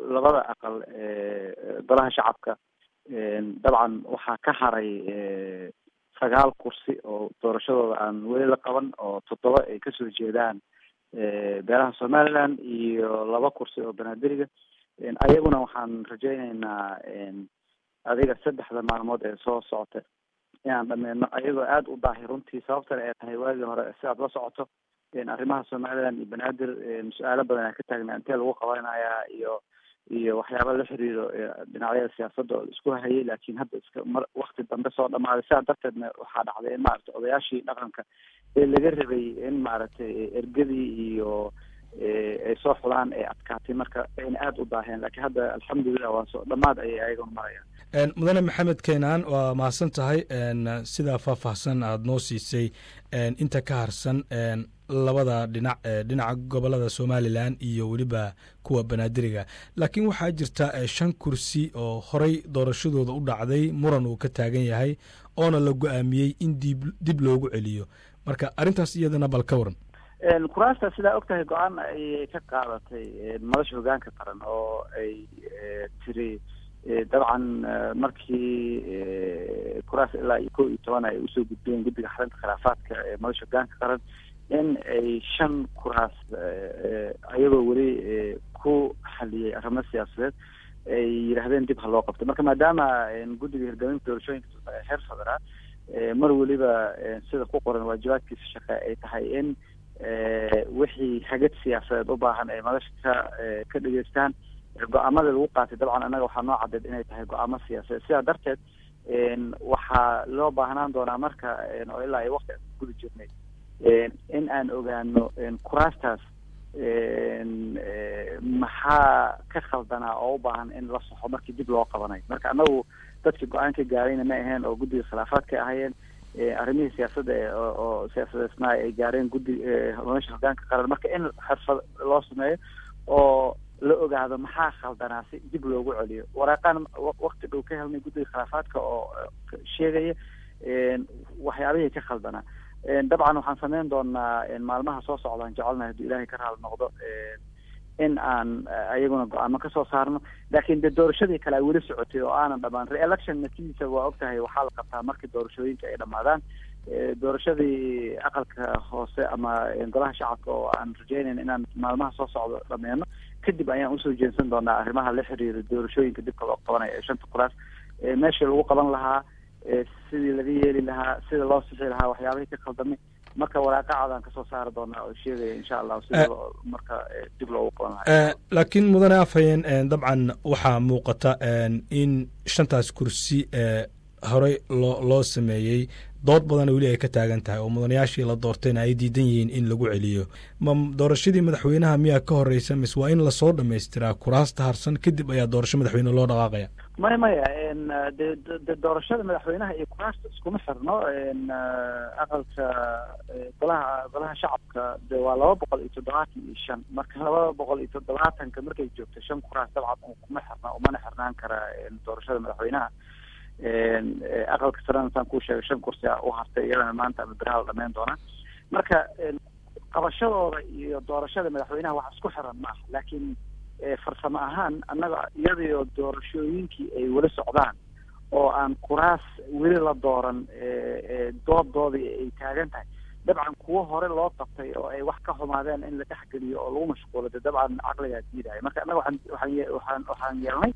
labada aqal golaha shacabka dabcan waxaa ka haray 9 kursi oo doorashadooda aan weli la qaban oo 7 ay kasoo jeedaan beelaha Somaliland iyo 2 kursi oo Banaadir ayaguna waxaan rajaynaynaa adiga 3 maalmood ee soo socota inaan dhameeyno ayagoo aad u baahi runtii sababtana ay tahay waagii hore si aad la socoto arrimaha Somaliland iyo Banaadir su'aalo badan ka taagnaa intee lagu qabanayaa iyo waxyaabo la xiriiro dhinacyada siyaasadda oo isku hayay laakiin hadda waqti dambe soo dhamaaday sidaa darteedna waxaa dhacday in maaragtay odayaashii dhaqanka ee laga rabay in maaragtay ergadii iyo ay soo xulaan ay adkaatay marka ayna aad u daaheen laakiin hadda alxamdulillah waa soo dhamaad ayay ayaguna marayaan mudane maxamed keenaan waa mahadsan tahay sidaa faahfaahsan aada noo siisay inta ka harsan labada dhinaca gobolada Somaliland iyo weliba kuwa Banaadiriga laakiin waxaa jirta 5 kursi oo horey doorashadooda u dhacday muran uu ka taagan yahay oona la go'aamiyey in dib loogu celiyo marka arrintaas iyadana bal ka waran kuraasta sidaa ogtahay go'aan ay ka qaadatay madasha hoggaanka qaran oo ay tiri dabcan markii kuraas ilaa 11 ay usoo gudbeen guddiga xalinta khilaafaadka ee madasha hoggaanka qaran in ay 5 kuraas ayagoo weli ku xaliyay arrimo siyaasadeed ay yiraahdeen dib ha loo qabto marka maadaama guddiga hirgelinta doorashooyinka heer federaal mar waliba sida ku qoran waajibaadkiisa shaqo ay tahay in wixii hagad siyaasadeed u baahan ay madasha ka dhageystaan go'aamada lagu qaatay dabcan anaga waxaa noo cadeed inay tahay go'aamo siyaasadeed sidaa darteed waxaa loo baahnaan doonaa marka oo ilaa ay waqti guda jirnay in aan ogaano kuraastaas maxaa ka khaldanaa oo u baahan in la saxo markii dib loo qabanayo marka anagu dadkii go-aanka gaarayna ma aheen oo guddiga khilaafaadka ahayeen arrimihii siyaasadda oo siyaasadeedna ay gaareen madasha hoggaanka qaran marka in xirfad loo sameeyo oo la ogaado maxaa khaldanaa si dib loogu celiyo waraaqaan waqti dhow ka helnay guddiga khilaafaadka oo sheegaya waxyaabihii ka khaldanaa dabcan waxaan sameyn doonaa maalmaha soo socdaan jecelnahay hadduu ilaahay ka raali noqdo in aan ayaguna go-aamo kasoo saarno laakiin de doorashadii kale ay weli socotay oo aanan dhamaan re-election natiijadiisa waa ogtahay waxaa la qabtaa markii doorashooyinka ay dhamaadaan doorashadii aqalka hoose ama golaha shacabka oo aan rajaynayn inaan maalmaha soo socdo dhameeno kadib ayaan usoo jeensan doonaa arrimaha la xiriira doorashooyinka dibka loo qabanayo ee 5 kuraas meeshii lagu qaban lahaa sidii laga yeeli lahaa sida loo sixi lahaa waxyaabihii ka khaldamay marka waraaqacadaan kasoo saari doonaa oo sheegaya insha allah sida marka dib loogu qaban lahaa laakiin mudane afhayeen dabcan waxaa muuqata in 5taas kursi horey loo sameeyey dood badan weli ay ka taagan tahay oo mudanayaashii la doortayna ay diidan yihiin in lagu celiyo ma doorashadii madaxweynaha miyaa ka horeysa mise waa in lasoo dhamaystiraa kuraasta harsan kadib ayaa doorasho madaxweyne loo dhaqaaqaya maya de doorashada madaxweynaha iyo kuraasta iskuma xirno aqalka golaha shacabka de waa 275 marka 270 markay joogto 5 kuraas dabcan kuma xirna umana xirnaan kara doorashada madaxweynaha aqalka sarena saan kuu sheegay 5 kursi u hartay iyadana maanta ama biraha la dhameyn doonaa marka qabashadooda iyo doorashada madaxweynaha wax isku xiran maaha laakiin farsamo ahaan annaga iyadoo doorashooyinkii ay weli socdaan oo aan kuraas weli la dooran doodoodii ay taagan tahay dabcan kuwo hore loo qabtay oo ay wax ka xumaadeen in la dhexgeliyo oo lagu mashquulo de dabcan caqligaa diidaya marka annaga waxaan yeelnay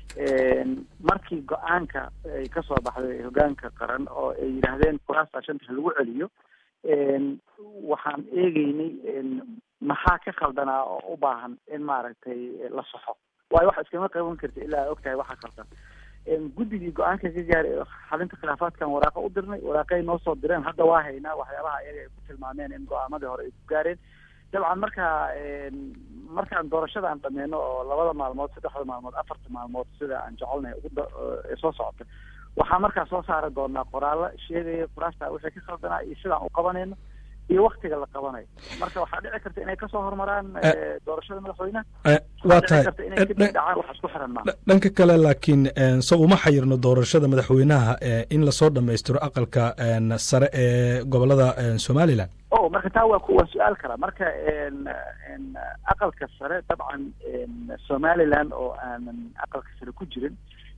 markii go-aanka ay kasoo baxday hoggaanka qaran oo ay yidhaahdeen kuraasta 5 lagu celiyo waxaan eegeynay maxaa ka khaldanaa oo u baahan in maaragtay la saxo waayo wax iskama qaban karta ilaa ogtahay waxa khaldan guddigii go-aanka ka gaaray xalinta khilaafaadkan waraaqa u dirnay waraaqay noo soo direen hadda waa haynaa waxyaabaha iyaga ay ku tilmaameen in go-aamadii hore ay ku gaareen dabcan markaan doorashadaan dhameeno oo 2 maalmood 3 maalmood 4 maalmood sida aan jecelnahay soo socota waxaa markaa soo saari doonaa qoraallo sheegaya kuraasta wixii ka khaldanaa iyo sidaan u qabanayno iyo waktiga la qabanayo. Marka waxaa dhici karta inay kasoo hormaraan doorashada madaxweynaha. waa tahay inay kadib dhacaan wax isku xiran maaha. dhanka kale laakiin so uma xayirno doorashada madaxweynaha in lasoo dhammaystiro aqalka sare ee gobolada somaliland. marka taa waa su-aal kala. marka aqalka sare dabcan somaliland oo aanan aqalka sare ku jirin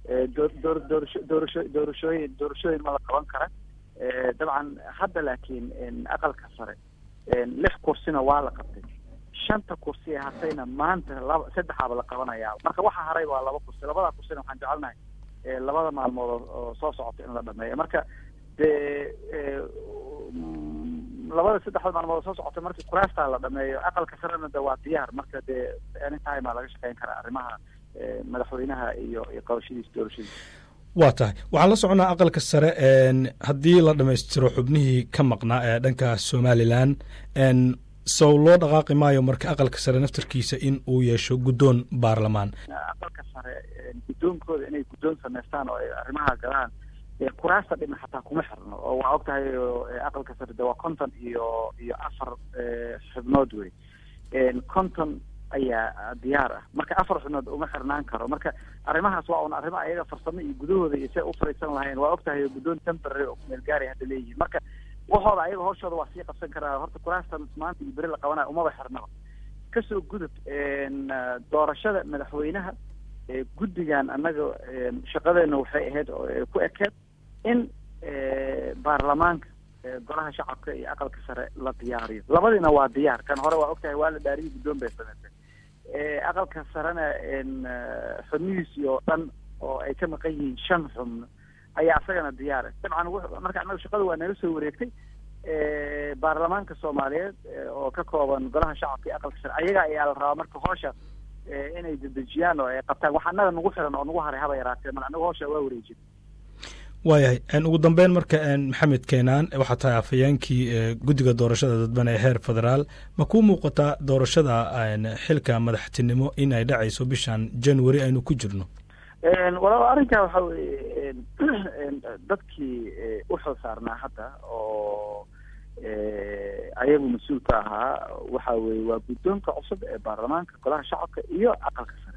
doorashooyin ma la qaban kara. dabcan hadda laakiin aqalka sare 6 kursina waa la qabtay. 5 kursi hatayna maanta 3 la qabanaya. marka waxa haray waa 2 kursi. 2 kursina waxaan jecelnahay 2 maalmood oo soo socota in la dhameeyo. marka labada 3 maalmood soo socota markii kuraasta la dhameeyo aqalka sarena waa diyaar. marka anytime laga shaqeyn karaa arrimaha madaxweynaha iyo qabashadiisa doorashadiisa. waa tahay waxaan la soconaa aqalka sare haddii la dhammaystiro xubnihii ka maqnaa ee dhanka somaliland sow loo dhaqaaqi maayo marka aqalka sare naftarkiisa in uu yeesho guddoon baarlamaan. aqalka sare guddoonkooda inay guddoon samaystaan oo ay arrimaha galaan kuraasta dhibna xataa kuma xirno oo waa og tahay aqalka sare de waa 54 xubnood wey. 50 ayaa diyaar ah. marka 4 xubnood uma xirnaan karo. marka arrimahaas waa un arrimo ayaga farsamo iyo gudahooda iyo say u fariisan lahayn. waa og tahay guddoon temporary oo meel gaari hadda leeyihiin. marka waxooda ayaga hawshooda waa sii qabsan karaa. horta kuraastan maanta iyo beri la qabanayo umaba xirnaba. kasoo gudub doorashada madaxweynaha guddigan annaga shaqadeena waxay ahayd oo ku ekeed in baarlamaanka golaha shacabka iyo aqalka sare la diyaariyo. labadiina waa diyaar. kan hore waa og tahay waa la dhaariyay guddoon bay samaysay. aqalka sarena xubnihiisii oo dhan oo ay ka maqan yihiin 5 xubno ayaa isagana diyaar ah. dabcan marka annaga shaqada waa naga soo wareegtay. baarlamaanka Soomaaliyeed oo ka kooban golaha shacabka iyo aqalka sare ayaga ayaa la rabaa marka hawsha inay dedejiyaan oo ay qabtaan. waxa annaga nagu xiran oo nagu haray haba yaraatee mar annaga hawsha waa wareejin. waayahay ugu dambeyn marka maxamed keenaan waxaa tahay afhayeenkii guddiga doorashada dadban ee heer federaal ma kuu muuqataa doorashada xilka madaxtinimo in ay dhacayso bishan January aynu ku jirno? walaal arrinkaa waxa weeye dadkii u xil saarnaa hadda oo ayagu mas-uulka ahaa waxa weeye waa guddoonka cusub ee baarlamaanka golaha shacabka iyo aqalka sare.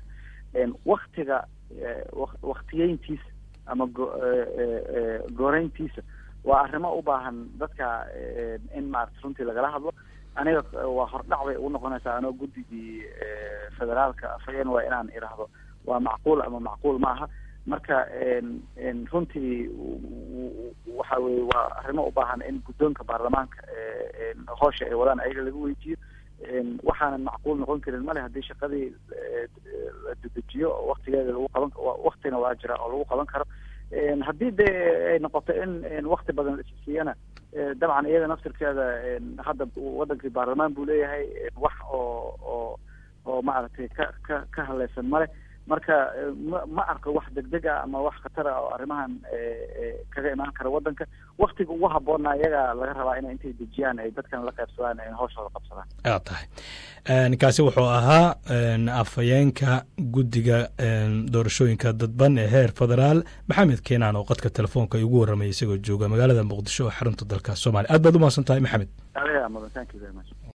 waktiyeyntiisa ama gooreyntiisa waa arrimo u baahan dadka in maarata runtii lagala hadlo. aniga waa hordhac bay ugu noqonaysaa anoo guddigii federaalka afhayeen waa inaan idhaahdo waa macquul ama macquul maaha. marka runtii waxa weeye waa arrimo u baahan in guddoonka baarlamaanka hawsha ay wadaan ayaga laga weydiiyo. waxaanan macquul noqon karin male haddii shaqadii la dedejiyo oo waktigeeda lagu qaban waktina waa jira oo lagu qaban karo. haddii dee ay noqoto in wakti badan isisiiyana dabcan iyada naftirkeeda hadda wadankii baarlamaan buu leeyahay wax oo maaragtay ka haleysan male. marka ma arko wax degdeg ah ama wax khatar ah oo arrimahan kaga imaan kara wadanka. waktiga ugu habboonna iyaga laga rabaa inay intay dejiyaan ay dadkan la qaybsadaan ay hawshooda qabsadaan. tahay kaasi wuxuu ahaa afhayeenka guddiga doorashooyinka dadban ee heer federaal maxamed keenaan oo qadka telefoonka ugu warramay isagoo jooga magaalada muqdisho oo xarunta dalka Soomaaliya. aad baad u mahadsan tahay maxamed. adiga mudan. thank you very much.